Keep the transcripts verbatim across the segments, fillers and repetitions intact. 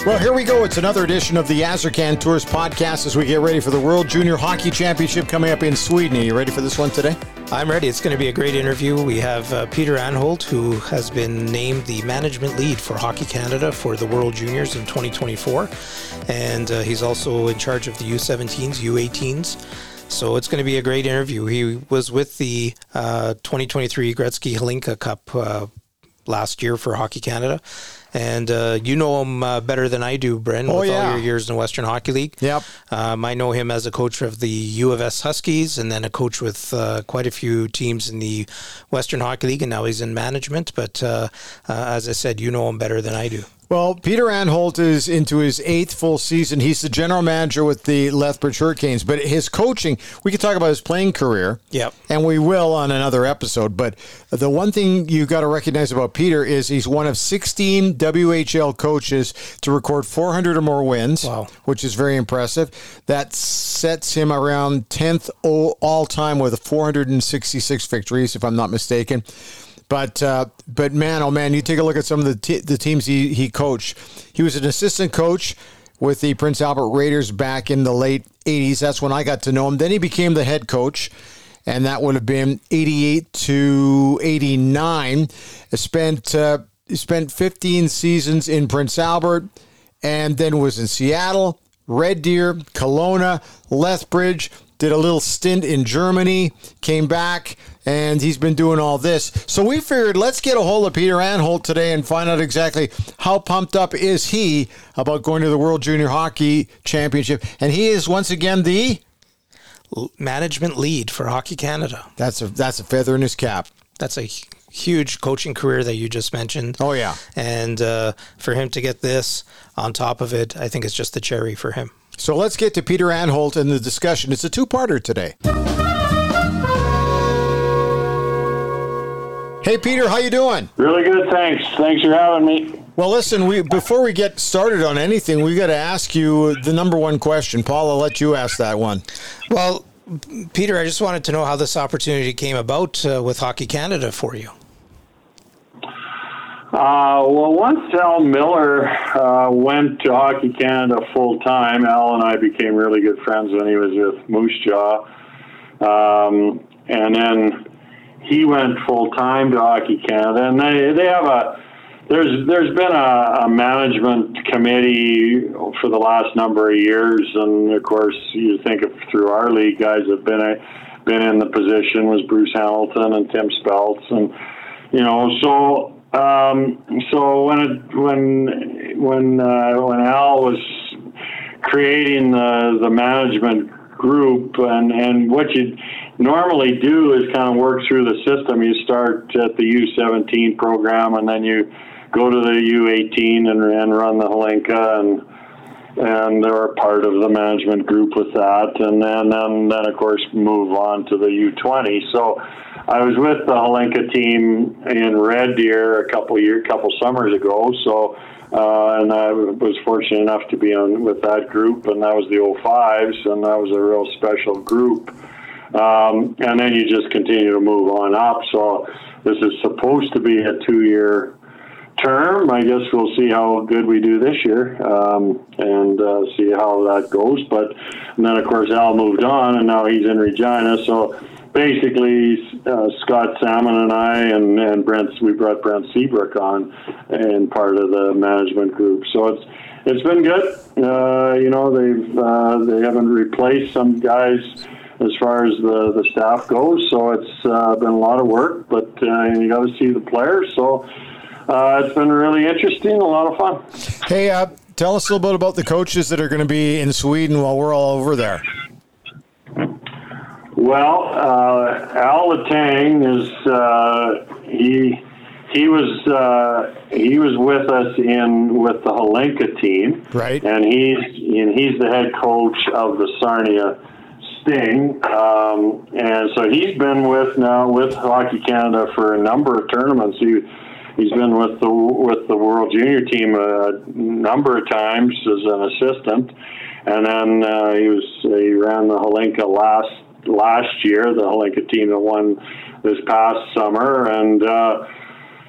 Well, here we go. It's another edition of the Azarkan Tours podcast as we get ready for the World Junior Hockey Championship coming up in Sweden. Are you ready for this one today? I'm ready. It's going to be a great interview. We have uh, Peter Anholt, who has been named the management lead for Hockey Canada for the World Juniors in twenty twenty-four. And uh, he's also in charge of the U seventeens, U eighteens. So it's going to be a great interview. He was with the uh, twenty twenty-three Gretzky Hlinka Cup uh, last year for Hockey Canada. And uh, you know him uh, better than I do, Bren, oh, with yeah. all your years in the Western Hockey League. Yep. Um, I know him as a coach of the U of S Huskies and then a coach with uh, quite a few teams in the Western Hockey League, and now he's in management. But uh, uh, as I said, you know him better than I do. Well, Peter Anholt is into his eighth full season. He's the general manager with the Lethbridge Hurricanes, but his coaching, we could talk about his playing career. Yep. And we will on another episode. But the one thing you got to recognize about Peter is he's one of sixteen W H L coaches to record four hundred or more wins, wow. which is very impressive. That sets him around tenth all time with four hundred sixty-six victories, if I'm not mistaken. But uh, but man, oh man, you take a look at some of the t- the teams he, he coached. He was an assistant coach with the Prince Albert Raiders back in the late eighties. That's when I got to know him. Then he became the head coach, and that would have been eighty-eight to eighty-nine. Spent uh, spent fifteen seasons in Prince Albert, and then was in Seattle, Red Deer, Kelowna, Lethbridge. Did a little stint in Germany, came back, and he's been doing all this. So we figured let's get a hold of Peter Anholt today and find out exactly how pumped up is he about going to the World Junior Hockey Championship. And he is once again the management lead for Hockey Canada. That's a that's a feather in his cap. That's a huge coaching career that you just mentioned. Oh, yeah. And uh, for him to get this on top of it, I think it's just the cherry for him. So let's get to Peter Anholt and the discussion. It's a two-parter today. Hey, Peter, how you doing? Really good, thanks. Thanks for having me. Well, listen, we before we get started on anything, we got to ask you the number one question. Paul, I'll let you ask that one. Well, Peter, I just wanted to know how this opportunity came about uh, with Hockey Canada for you. Uh, well, once Al Miller uh, went to Hockey Canada full time, Al and I became really good friends when he was with Moose Jaw. Um, and then he went full time to Hockey Canada, and they they have a there's there's been a, a management committee for the last number of years, and of course you think of through our league guys have been a, been in the position was Bruce Hamilton and Tim Speltz, and you know so. Um, so when it, when when uh, when Al was creating the the management group, and, and what you normally do is kind of work through the system. You start at the U seventeen program, and then you go to the U eighteen and, and run the Hlinka, and and they're part of the management group with that, and then and then of course move on to the U twenty. So I was with the Hlinka team in Red Deer a couple year, couple summers ago. So, uh, and I was fortunate enough to be on with that group, and that was the oh fives, and that was a real special group. Um, and then you just continue to move on up. So this is supposed to be a two-year term. I guess we'll see how good we do this year, um, and uh, see how that goes. But and then of course Al moved on, and now he's in Regina. So basically, uh, Scott Salmon and I and, and Brent, we brought Brent Seabrook on and part of the management group. So it's it's been good. Uh, you know, they've uh, they haven't replaced some guys as far as the, the staff goes. So it's uh, been a lot of work, but uh, you got to see the players. So uh, it's been really interesting, a lot of fun. Hey, uh, tell us a little bit about the coaches that are going to be in Sweden while we're all over there. Well, uh, Al Letang is uh, he he was uh, he was with us in with the Hlinka team, right? And he's and he's the head coach of the Sarnia Sting, um, and so he's been with now with Hockey Canada for a number of tournaments. He he's been with the with the World Junior team a number of times as an assistant, and then uh, he was he ran the Hlinka last. last year, the Hlinka team that won this past summer, and uh,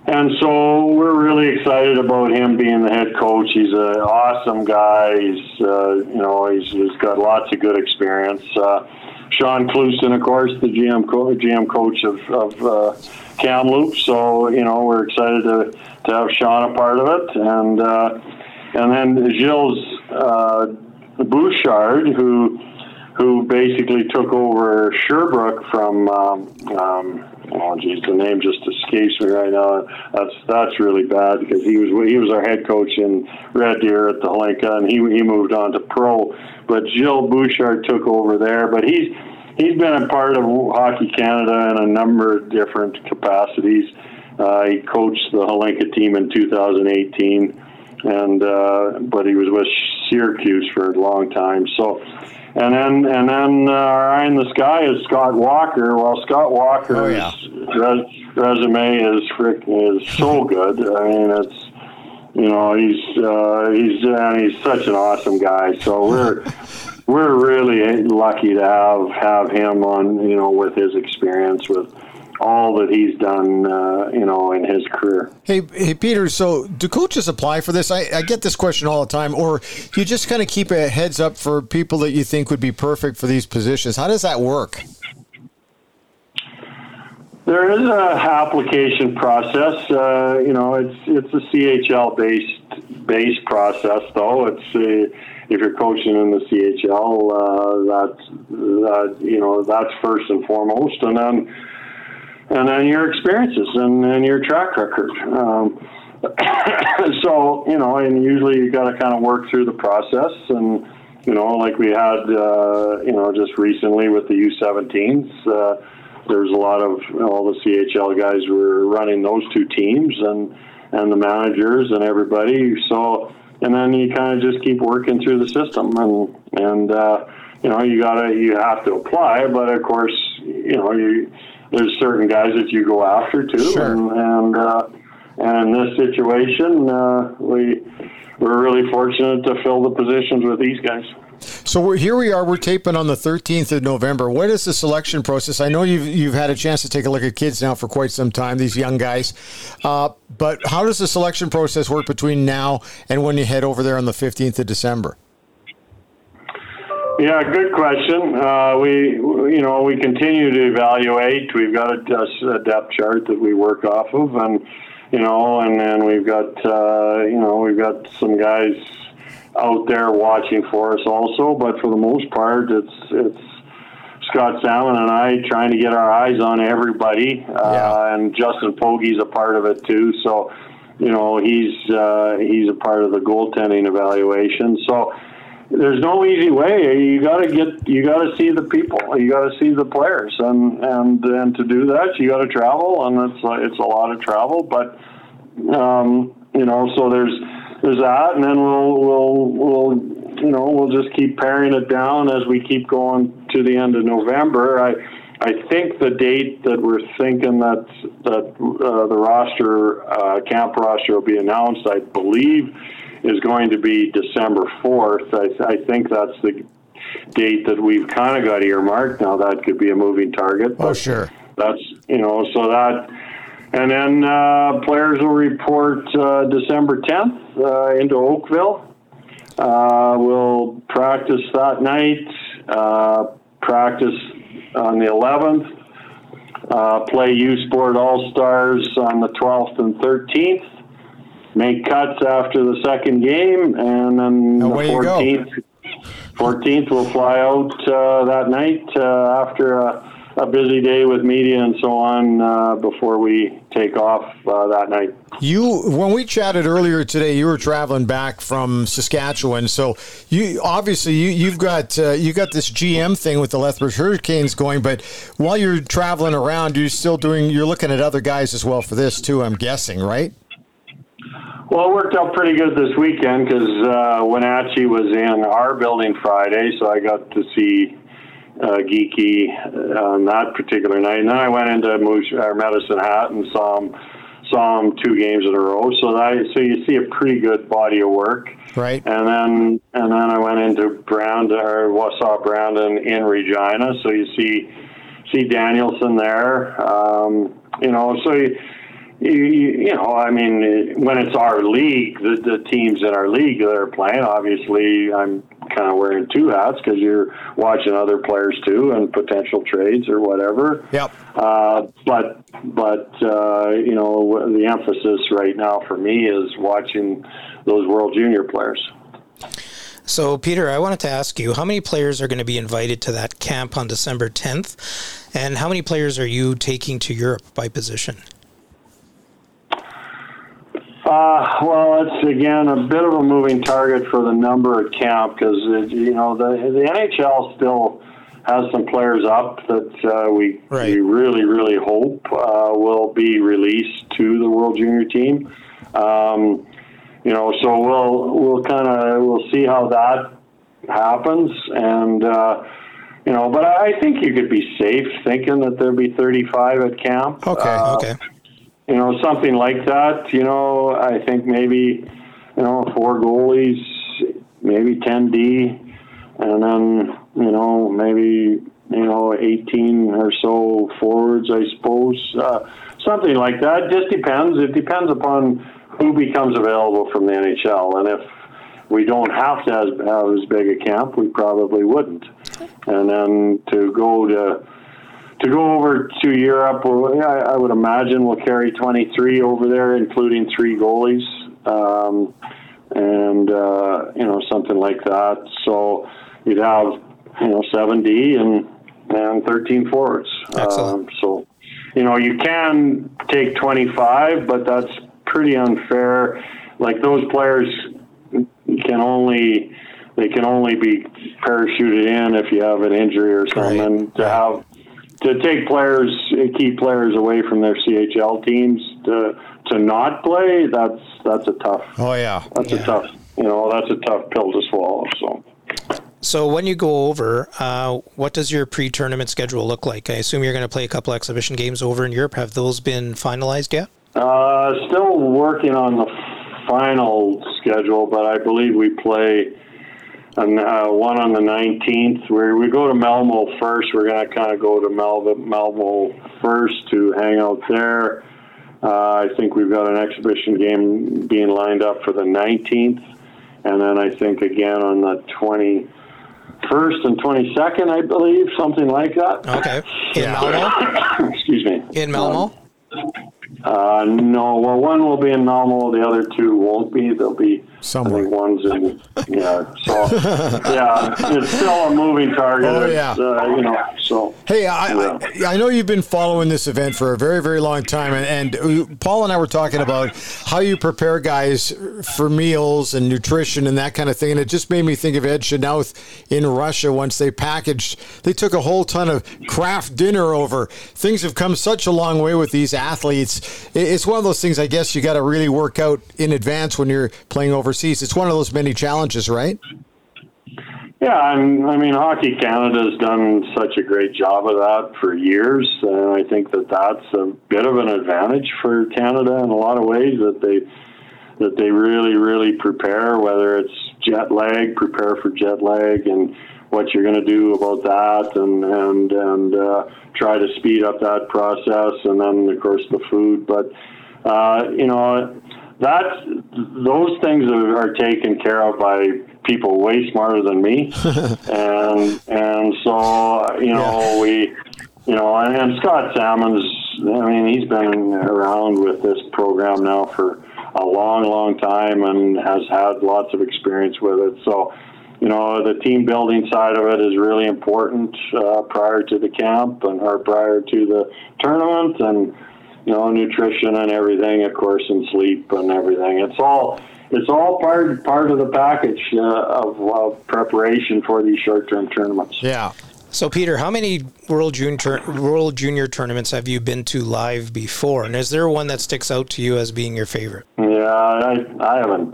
and so we're really excited about him being the head coach. He's an awesome guy. He's, uh, you know, he's, he's got lots of good experience. Uh, Sean Clouston, of course, the G M, co- G M coach of, of uh, Kamloops. So, you know, we're excited to, to have Sean a part of it. And uh, and then Gilles uh, Bouchard, who who basically took over Sherbrooke from, um, um, oh geez, the name just escapes me right now. That's that's really bad because he was he was our head coach in Red Deer at the Hlinka, and he he moved on to pro. But Gilles Bouchard took over there. But he's he's been a part of Hockey Canada in a number of different capacities. Uh, he coached the Hlinka team in two thousand eighteen, and uh, but he was with Syracuse for a long time. So. And then, and then, uh, our eye in the sky is Scott Walker. Well, Scott Walker's oh, yeah. res- resume is frick, is so good. I mean, it's you know he's uh, he's and he's such an awesome guy. So we're we're really lucky to have have him on. You know, with his experience with all that he's done, uh, you know, in his career. Hey, hey, Peter, so do coaches apply for this? I, I get this question all the time, or you just kind of keep a heads up for people that you think would be perfect for these positions. How does that work? There is a application process. Uh, you know, it's it's a C H L based based process, though. It's uh, if you're coaching in the C H L, uh, that's that you know that's first and foremost, and then. And then your experiences and, and your track record. Um, so, you know, and usually you got to kind of work through the process. And, you know, like we had, uh, you know, just recently with the U seventeens, uh, there's a lot of, you know, all the C H L guys were running those two teams and, and the managers and everybody. So, and then you kind of just keep working through the system. And, and uh, you know, you got to, you have to apply. But, of course, you know, you... there's certain guys that you go after too, sure. and and, uh, and in this situation, uh, we we're really fortunate to fill the positions with these guys. So we're, here we are. We're taping on the thirteenth of November. What is the selection process? I know you've you've had a chance to take a look at kids now for quite some time. These young guys, uh, but how does the selection process work between now and when you head over there on the fifteenth of December? Yeah, good question. Uh, we, you know, we continue to evaluate. We've got a, a depth chart that we work off of, and you know, and then we've got, uh, you know, we've got some guys out there watching for us also. But for the most part, it's it's Scott Salmon and I trying to get our eyes on everybody, uh, yeah. and Justin Pogge's a part of it too. So, you know, he's uh, he's a part of the goaltending evaluation. So. There's no easy way. You got to get, you got to see the people. You got to see the players, and and and to do that, you got to travel, and it's it's a lot of travel. But um, you know, so there's there's that, and then we'll we'll we'll you know we'll just keep paring it down as we keep going to the end of November. I I think the date that we're thinking that that uh, the roster uh, camp roster will be announced, I believe, is going to be December fourth. I, I think that's the date that we've kind of got earmarked. Now that could be a moving target. Oh, sure. That's, you know, so that, and then uh, players will report uh, December tenth uh, into Oakville. Uh, we'll practice that night, uh, practice on the eleventh, uh, play U Sport All-Stars on the twelfth and thirteenth. Make cuts after the second game, and then Away the fourteenth, fourteenth we'll fly out uh, that night uh, after a, a busy day with media and so on uh, before we take off uh, that night. You, when we chatted earlier today, you were traveling back from Saskatchewan, so you obviously you, you've got uh, you got this G M thing with the Lethbridge Hurricanes going. But while you're traveling around, you're still doing you're looking at other guys as well for this too. I'm guessing, right? Well, it worked out pretty good this weekend because uh, Wenatchee was in our building Friday, so I got to see uh, Geeky on that particular night. And then I went into Moose, or Medicine Hat and saw him, saw him two games in a row. So that, so you see a pretty good body of work. Right. And then and then I went into Brandon, or saw Brandon in Regina. So you see see Danielson there. Um, you know, so you, you, you know, I mean, when it's our league, the, the teams in our league that are playing, obviously I'm kind of wearing two hats because you're watching other players too and potential trades or whatever. Yep. Uh, but, but uh, you know, the emphasis right now for me is watching those World Junior players. So, Peter, I wanted to ask you, how many players are going to be invited to that camp on December tenth? And how many players are you taking to Europe by position? Uh, well, it's, again, a bit of a moving target for the number at camp because, you know, the, the N H L still has some players up that uh, we, right. we really, really hope uh, will be released to the World Junior team. Um, you know, so we'll we'll kind of we'll see how that happens, and uh, you know, but I think you could be safe thinking that there'll be thirty-five at camp. Okay, uh, okay. You know, something like that. You know, I think maybe you know four goalies, maybe ten D, and then you know maybe you know eighteen or so forwards. I suppose uh, something like that. Just depends. It depends upon who becomes available from the N H L, and if we don't have to have, have as big a camp, we probably wouldn't. And then to go to to go over to Europe, well, I, I would imagine we'll carry twenty-three over there, including three goalies, um, and uh, you know something like that. So you'd have you know seven D and and thirteen forwards. Excellent. Um, so you know you can take twenty-five, but that's pretty unfair. Like those players can only they can only be parachuted in if you have an injury or something. Right. To have to take players, key players away from their C H L teams to to not play, that's that's a tough. Oh yeah, that's yeah. a tough. You know, that's a tough pill to swallow. So. So when you go over, uh, what does your pre-tournament schedule look like? I assume you're going to play a couple exhibition games over in Europe. Have those been finalized yet? Uh, still working on the final schedule, but I believe we play an, uh, one on the nineteenth. Where we go to Malmo first. We're going to kind of go to Malmo, Malmo first to hang out there. Uh, I think we've got an exhibition game being lined up for the nineteenth, and then I think again on the twenty-first and twenty-second, I believe, something like that. Okay. In yeah. Malmo? Excuse me. In Malmo? Um, Uh, no, well, one will be in Malmo, the other two won't be. They'll be, somewhere. I think one's in, yeah, so, yeah, it's still a moving target. Oh, yeah. Uh, you know, so. Hey, I, yeah. I I know you've been following this event for a very, very long time, and, and Paul and I were talking about how you prepare guys for meals and nutrition and that kind of thing, and it just made me think of Ed Chanouth in Russia once they packaged, they took a whole ton of craft dinner over. Things have come such a long way with these athletes. It's one of those things, I guess, you got to really work out in advance when you're playing overseas. It's one of those many challenges, right? Yeah, I'm, I mean, Hockey Canada's done such a great job of that for years, and I think that that's a bit of an advantage for Canada in a lot of ways, that they that they really, really prepare, whether it's jet lag, prepare for jet lag, and what you're going to do about that, and and and uh, try to speed up that process, and then of course the food. But uh, you know, that's those things are, are taken care of by people way smarter than me, and and so you know yeah. we, you know, and, and Scott Salmon's. I mean, he's been around with this program now for a long, long time, and has had lots of experience with it. So. You know, the team building side of it is really important uh, prior to the camp and or prior to the tournament, and you know, nutrition and everything, of course, and sleep and everything. It's all it's all part part of the package uh, of, of preparation for these short-term tournaments. Yeah. So, Peter, how many World Junior World Junior tournaments have you been to live before, and is there one that sticks out to you as being your favorite? Yeah, I I haven't.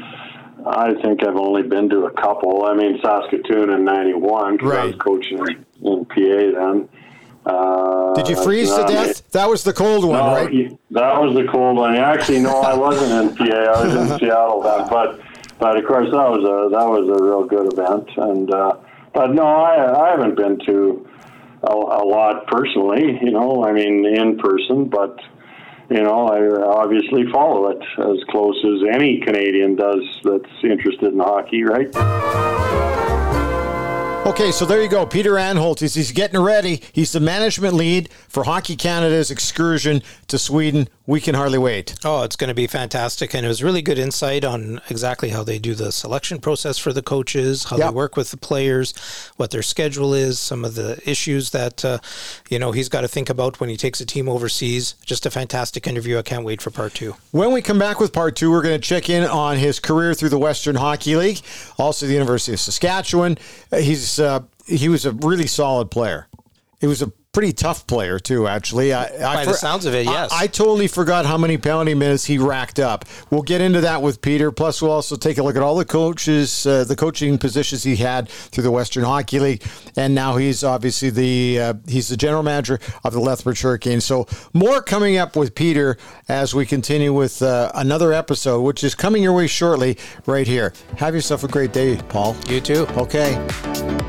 I think I've only been to a couple. I mean, Saskatoon in ninety-one, because right. I was coaching in P A then. Uh, Did you freeze to death? That was the cold one, no, right? That was the cold one. Actually, no, I wasn't in P A. I was in Seattle then. But, but of course, that was a that was a real good event. And uh, but no, I I haven't been to a, a lot personally. You know, I mean, in person, but. you know, I obviously follow it as close as any Canadian does that's interested in hockey, right? Okay, so there you go. Peter Anholt, he's, he's getting ready. He's the management lead for Hockey Canada's excursion to Sweden. We can hardly wait. Oh, it's going to be fantastic. And it was really good insight on exactly how they do the selection process for the coaches, how yep. they work with the players, what their schedule is, some of the issues that, uh, you know, he's got to think about when he takes a team overseas. Just a fantastic interview. I can't wait for part two. When we come back with part two, we're going to check in on his career through the Western Hockey League, also the University of Saskatchewan. He's uh, he was a really solid player. He was a pretty tough player too, actually. I, By I, the sounds of it, yes. I, I totally forgot how many penalty minutes he racked up. We'll get into that with Peter. Plus, we'll also take a look at all the coaches, uh, the coaching positions he had through the Western Hockey League, and now he's obviously the uh, he's the general manager of the Lethbridge Hurricanes. So more coming up with Peter as we continue with uh, another episode, which is coming your way shortly right here. Have yourself a great day, Paul. You too. Okay.